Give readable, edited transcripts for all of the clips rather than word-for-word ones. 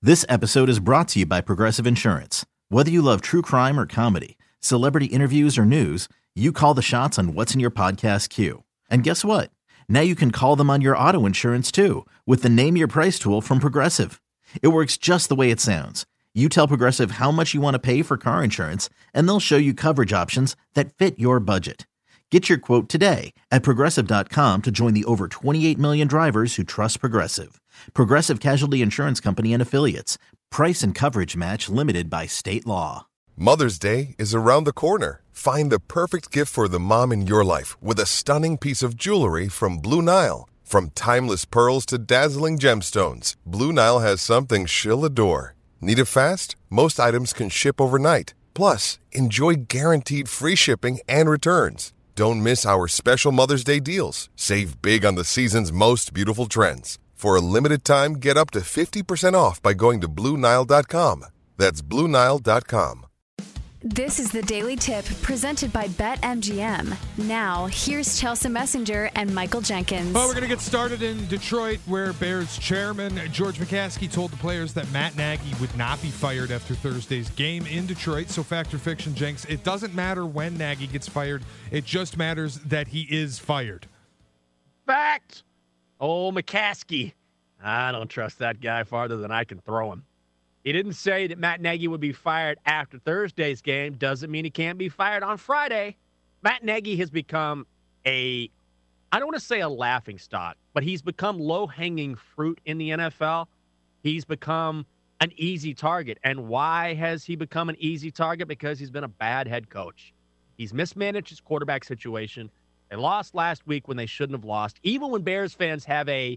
This episode is brought to you by Progressive Insurance. Whether you love true crime or comedy, celebrity interviews or news, you call the shots on what's in your podcast queue. And guess what? Now you can call them on your auto insurance too with the Name Your Price tool from Progressive. It works just the way it sounds. You tell Progressive how much you want to pay for car insurance, and they'll show you coverage options that fit your budget. Get your quote today at Progressive.com to join the over 28 million drivers who trust Progressive. Progressive Casualty Insurance Company and Affiliates. Price and coverage match limited by state law. Mother's Day is around the corner. Find the perfect gift for the mom in your life with a stunning piece of jewelry from Blue Nile. From timeless pearls to dazzling gemstones, Blue Nile has something she'll adore. Need it fast? Most items can ship overnight. Plus, enjoy guaranteed free shipping and returns. Don't miss our special Mother's Day deals. Save big on the season's most beautiful trends. For a limited time, get up to 50% off by going to BlueNile.com. That's BlueNile.com. This is the Daily Tip presented by BetMGM. Now, here's Chelsea Messenger and Michael Jenkins. Well, we're going to get started in Detroit, where Bears chairman George McCaskey told the players that Matt Nagy would not be fired after Thursday's game in Detroit. So fact or fiction, Jenks, it doesn't matter when Nagy gets fired. It just matters that he is fired. Fact. Oh, McCaskey. I don't trust that guy farther than I can throw him. He didn't say that Matt Nagy would be fired after Thursday's game. Doesn't mean he can't be fired on Friday. Matt Nagy has become I don't want to say a laughing stock, but he's become low-hanging fruit in the NFL. He's become an easy target. And why has he become an easy target? Because he's been a bad head coach. He's mismanaged his quarterback situation. They lost last week when they shouldn't have lost. Even when Bears fans have a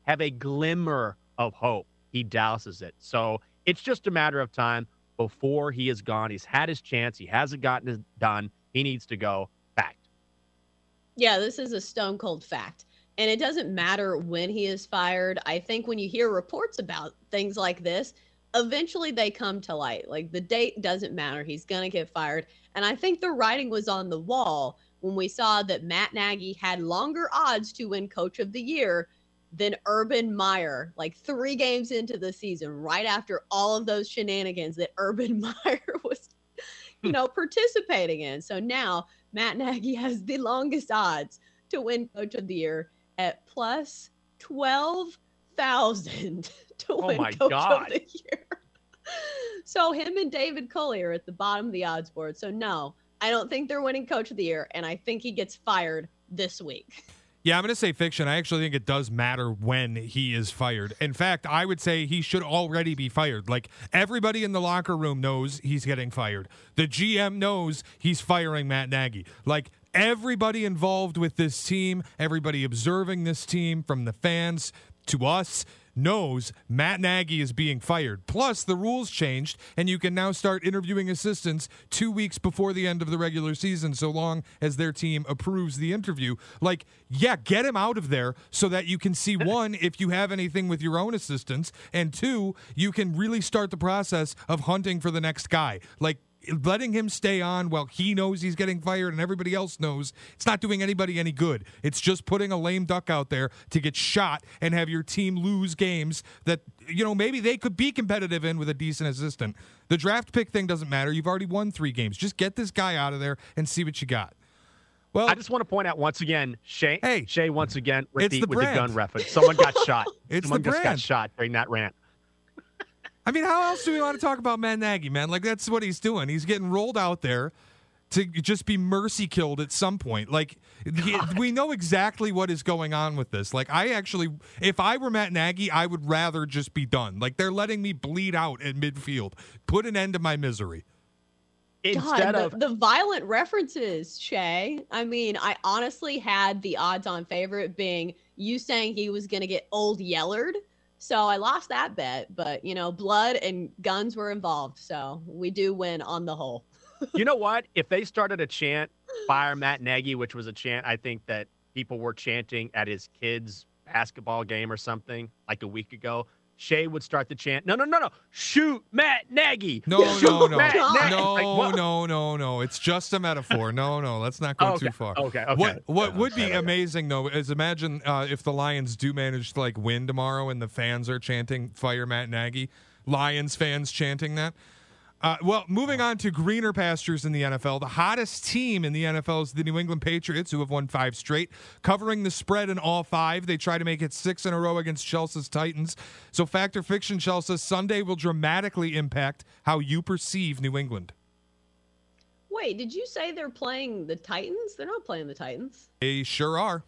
glimmer of hope, he douses it. So it's just a matter of time before he is gone. He's had his chance. He hasn't gotten it done. He needs to go. Fact. Yeah, this is a stone cold fact. And it doesn't matter when he is fired. I think when you hear reports about things like this, eventually they come to light. Like, the date doesn't matter. He's going to get fired. And I think the writing was on the wall when we saw that Matt Nagy had longer odds to win Coach of the Year than Urban Meyer, like 3 games into the season, right after all of those shenanigans that Urban Meyer was, participating in. So now Matt Nagy has the longest odds to win Coach of the Year at plus 12,000 to win Coach of the Year. So him and David Culley are at the bottom of the odds board. So no, I don't think they're winning Coach of the Year, and I think he gets fired this week. Yeah, I'm going to say fiction. I actually think it does matter when he is fired. In fact, I would say he should already be fired. Like, everybody in the locker room knows he's getting fired. The GM knows he's firing Matt Nagy. Like, everybody involved with this team, everybody observing this team, from the fans to us, knows Matt Nagy is being fired. Plus, the rules changed, and you can now start interviewing assistants 2 weeks before the end of the regular season, so long as their team approves the interview. Like, yeah, get him out of there so that you can see, one, if you have anything with your own assistants, and two, you can really start the process of hunting for the next guy. Like, letting him stay on while he knows he's getting fired and everybody else knows, it's not doing anybody any good. It's just putting a lame duck out there to get shot and have your team lose games that, maybe they could be competitive in with a decent assistant. The draft pick thing doesn't matter. You've already won 3 games. Just get this guy out of there and see what you got. Well, I just want to point out once again, Shay once again with the gun reference. Someone got shot. Someone just got shot during that rant. I mean, how else do we want to talk about Matt Nagy, man? Like, that's what he's doing. He's getting rolled out there to just be mercy killed at some point. Like, we know exactly what is going on with this. Like, if I were Matt Nagy, I would rather just be done. Like, they're letting me bleed out at midfield. Put an end to my misery. The violent references, Shay. I mean, I honestly had the odds-on favorite being you saying he was going to get old Yellard. So I lost that bet, but, blood and guns were involved. So we do win on the whole. You know what? If they started a chant, fire Matt Nagy, which was a chant I think that people were chanting at his kids' basketball game or something like a week ago, Shay would start the chant, no, shoot Matt Nagy. No. It's just a metaphor. No, let's not go too far. Okay. What would be amazing, though, is imagine if the Lions do manage to, win tomorrow and the fans are chanting, fire Matt Nagy. Lions fans chanting that. Well, moving on to greener pastures in the NFL, the hottest team in the NFL is the New England Patriots, who have won 5 straight, covering the spread in all 5. They try to make it 6 in a row against Chelsea's Titans. So fact or fiction, Chelsea, Sunday will dramatically impact how you perceive New England. Wait, did you say they're playing the Titans? They're not playing the Titans. They sure are.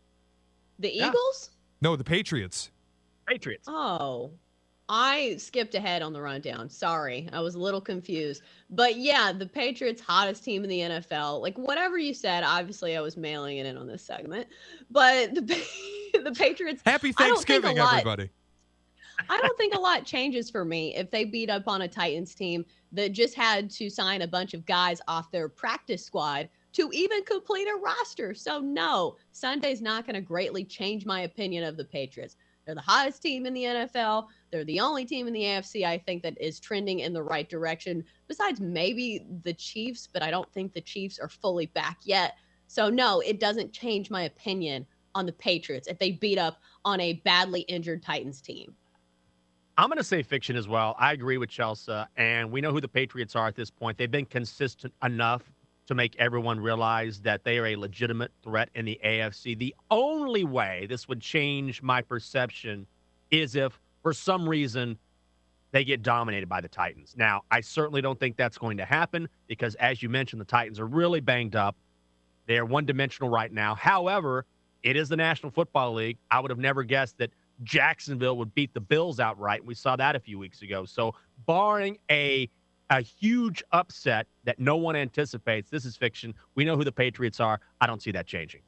The Eagles? No, the Patriots. Patriots. Oh, I skipped ahead on the rundown. Sorry. I was a little confused. But yeah, the Patriots, hottest team in the NFL. Like, whatever you said, obviously I was mailing it in on this segment. But the Patriots. Happy Thanksgiving, everybody. I don't think a lot changes for me if they beat up on a Titans team that just had to sign a bunch of guys off their practice squad to even complete a roster. So no, Sunday's not going to greatly change my opinion of the Patriots. They're the hottest team in the NFL. They're the only team in the AFC I think that is trending in the right direction, besides maybe the Chiefs, but I don't think the Chiefs are fully back yet. So no, it doesn't change my opinion on the Patriots if they beat up on a badly injured Titans team. I'm going to say fiction as well. I agree with Chelsea, and we know who the Patriots are at this point. They've been consistent enough to make everyone realize that they are a legitimate threat in the AFC. The only way this would change my perception is if, for some reason, they get dominated by the Titans. Now, I certainly don't think that's going to happen because, as you mentioned, the Titans are really banged up. They are one-dimensional right now. However, it is the National Football League. I would have never guessed that Jacksonville would beat the Bills outright. We saw that a few weeks ago. So barring a huge upset that no one anticipates, this is fiction. We know who the Patriots are. I don't see that changing.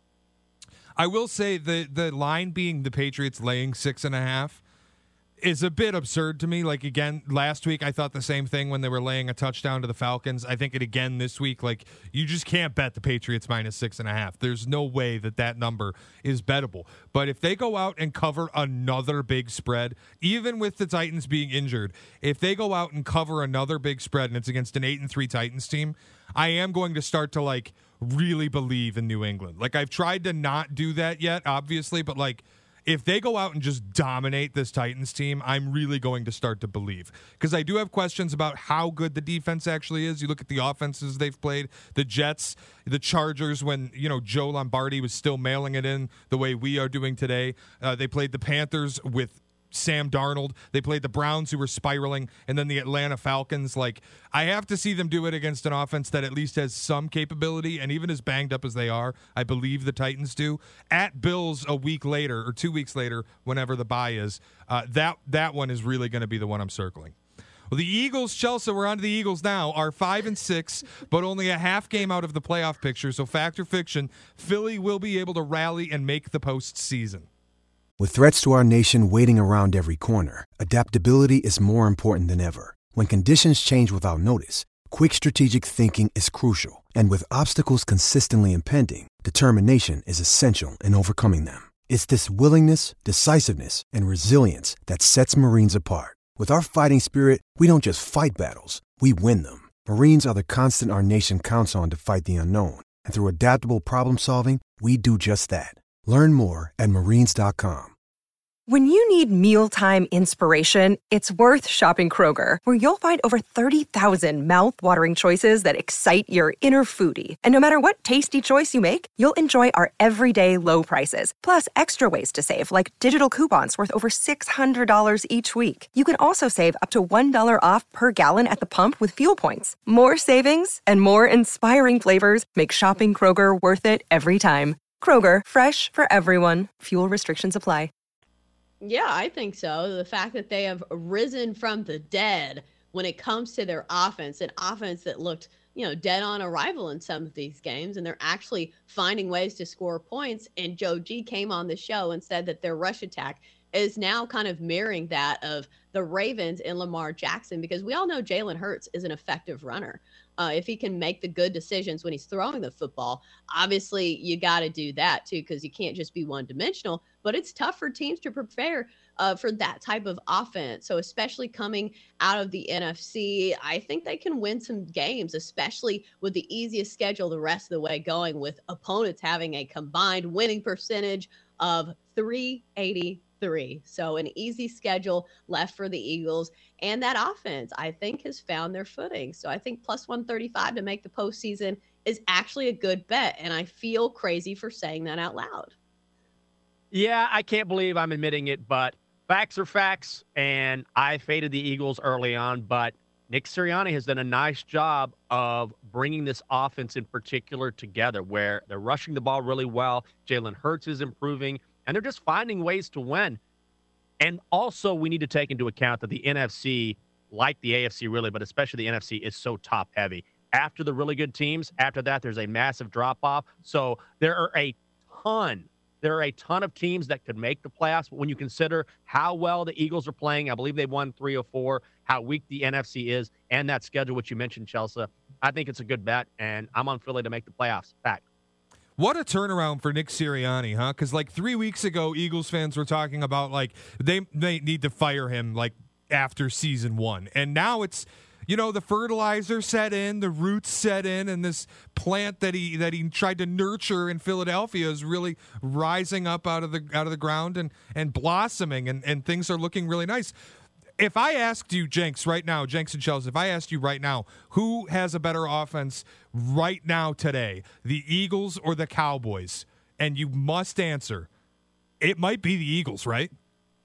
I will say the line being the Patriots laying 6.5 is a bit absurd to me. Like, again, last week I thought the same thing when they were laying a touchdown to the Falcons. I think it again this week. Like, you just can't bet the Patriots minus 6.5. There's no way that number is bettable. But if they go out and cover another big spread, even with the Titans being injured, if they go out and cover another big spread and it's against an 8-3 Titans team, I am going to start to like really believe in New England. Like, I've tried to not do that yet, obviously, but like, if they go out and just dominate this Titans team, I'm really going to start to believe. Because I do have questions about how good the defense actually is. You look at the offenses they've played, the Jets, the Chargers, when, Joe Lombardi was still mailing it in the way we are doing today. They played the Panthers with Sam Darnold. They played the Browns, who were spiraling, and then the Atlanta Falcons. Like, I have to see them do it against an offense that at least has some capability, and even as banged up as they are, I believe the Titans do. At Bills a week later, or 2 weeks later, whenever the bye is, that one is really going to be the one I'm circling. Well, the Eagles, Chelsea, we're on to the Eagles now, are 5-6, but only a half game out of the playoff picture. So fact or fiction, Philly will be able to rally and make the postseason. With threats to our nation waiting around every corner, adaptability is more important than ever. When conditions change without notice, quick strategic thinking is crucial. And with obstacles consistently impending, determination is essential in overcoming them. It's this willingness, decisiveness, and resilience that sets Marines apart. With our fighting spirit, we don't just fight battles, we win them. Marines are the constant our nation counts on to fight the unknown. And through adaptable problem solving, we do just that. Learn more at marines.com. When you need mealtime inspiration, it's worth shopping Kroger, where you'll find over 30,000 mouth-watering choices that excite your inner foodie. And no matter what tasty choice you make, you'll enjoy our everyday low prices, plus extra ways to save, like digital coupons worth over $600 each week. You can also save up to $1 off per gallon at the pump with fuel points. More savings and more inspiring flavors make shopping Kroger worth it every time. Kroger, fresh for everyone. Fuel restrictions apply. Yeah, I think so. The fact that they have risen from the dead when it comes to their offense, an offense that looked, dead on arrival in some of these games, and they're actually finding ways to score points. And Joe G came on the show and said that their rush attack is now kind of mirroring that of the Ravens and Lamar Jackson, because we all know Jalen Hurts is an effective runner. If he can make the good decisions when he's throwing the football, obviously you got to do that too, because you can't just be one-dimensional. But it's tough for teams to prepare for that type of offense. So especially coming out of the NFC, I think they can win some games, especially with the easiest schedule the rest of the way going, with opponents having a combined winning percentage of .385. 3. So an easy schedule left for the Eagles. And that offense, I think, has found their footing. So I think plus 135 to make the postseason is actually a good bet. And I feel crazy for saying that out loud. Yeah, I can't believe I'm admitting it, but facts are facts. And I faded the Eagles early on, but Nick Sirianni has done a nice job of bringing this offense in particular together where they're rushing the ball really well. Jalen Hurts is improving, and they're just finding ways to win. And also, we need to take into account that the NFC, like the AFC really, but especially the NFC, is so top-heavy. After the really good teams, after that, there's a massive drop-off. So there are a ton of teams that could make the playoffs. But when you consider how well the Eagles are playing, I believe they've won 3 or 4, how weak the NFC is, and that schedule, which you mentioned, Chelsea, I think it's a good bet, and I'm on Philly to make the playoffs. Fact. What a turnaround for Nick Sirianni, huh? Because, 3 weeks ago, Eagles fans were talking about, they need to fire him, after season 1. And now it's, the fertilizer set in, the roots set in, and this plant that he tried to nurture in Philadelphia is really rising up out of the ground and blossoming, and things are looking really nice. If I asked you, Jenks, right now, Jenks and Chelsea, if I asked you right now, who has a better offense right now today, the Eagles or the Cowboys? And you must answer, it might be the Eagles, right?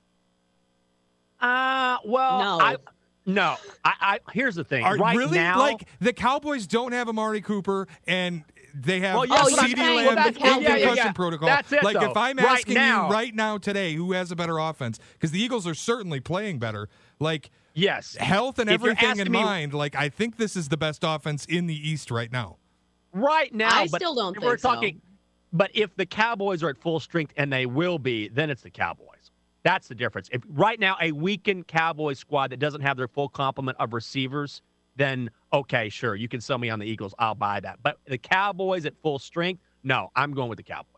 No. Here's the thing. Really? Now, the Cowboys don't have Amari Cooper, and they have CeeDee Lamb in concussion protocol. That's it, if I'm asking you now, right now today, who has a better offense? Because the Eagles are certainly playing better. Yes, health and everything in mind. I think this is the best offense in the East right now. Right now, I still don't think so. But if the Cowboys are at full strength, and they will be, then it's the Cowboys. That's the difference. If right now a weakened Cowboys squad that doesn't have their full complement of receivers, then okay, sure, you can sell me on the Eagles. I'll buy that. But the Cowboys at full strength, no, I'm going with the Cowboys.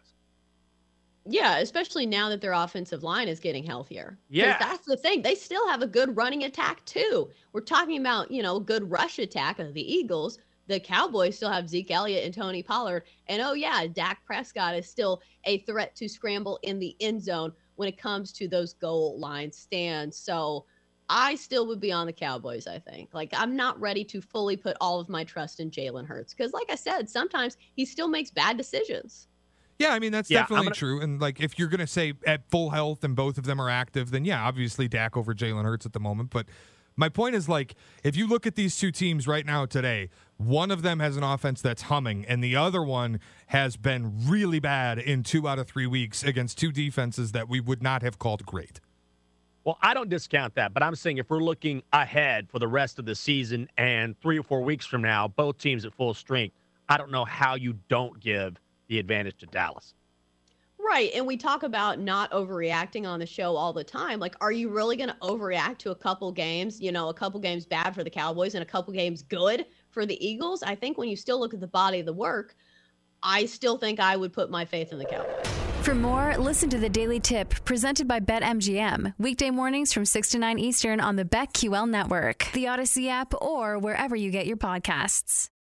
Yeah, especially now that their offensive line is getting healthier. Yeah. That's the thing. They still have a good running attack, too. We're talking about, a good rush attack of the Eagles. The Cowboys still have Zeke Elliott and Tony Pollard. And, Dak Prescott is still a threat to scramble in the end zone when it comes to those goal line stands. So I still would be on the Cowboys, I think. I'm not ready to fully put all of my trust in Jalen Hurts because, like I said, sometimes he still makes bad decisions. Yeah, that's definitely true. And, if you're going to say at full health and both of them are active, then, yeah, obviously Dak over Jalen Hurts at the moment. But my point is, if you look at these two teams right now today, one of them has an offense that's humming, and the other one has been really bad in 2 out of 3 weeks against two defenses that we would not have called great. Well, I don't discount that, but I'm saying if we're looking ahead for the rest of the season and 3 or 4 weeks from now, both teams at full strength, I don't know how you don't give the advantage to Dallas. Right. And we talk about not overreacting on the show all the time. Are you really going to overreact to a couple games, a couple games bad for the Cowboys and a couple games good for the Eagles? I think when you still look at the body of the work, I still think I would put my faith in the Cowboys. For more, listen to the Daily Tip presented by BetMGM. Weekday mornings from 6 to 9 Eastern on the BetQL network, the Odyssey app, or wherever you get your podcasts.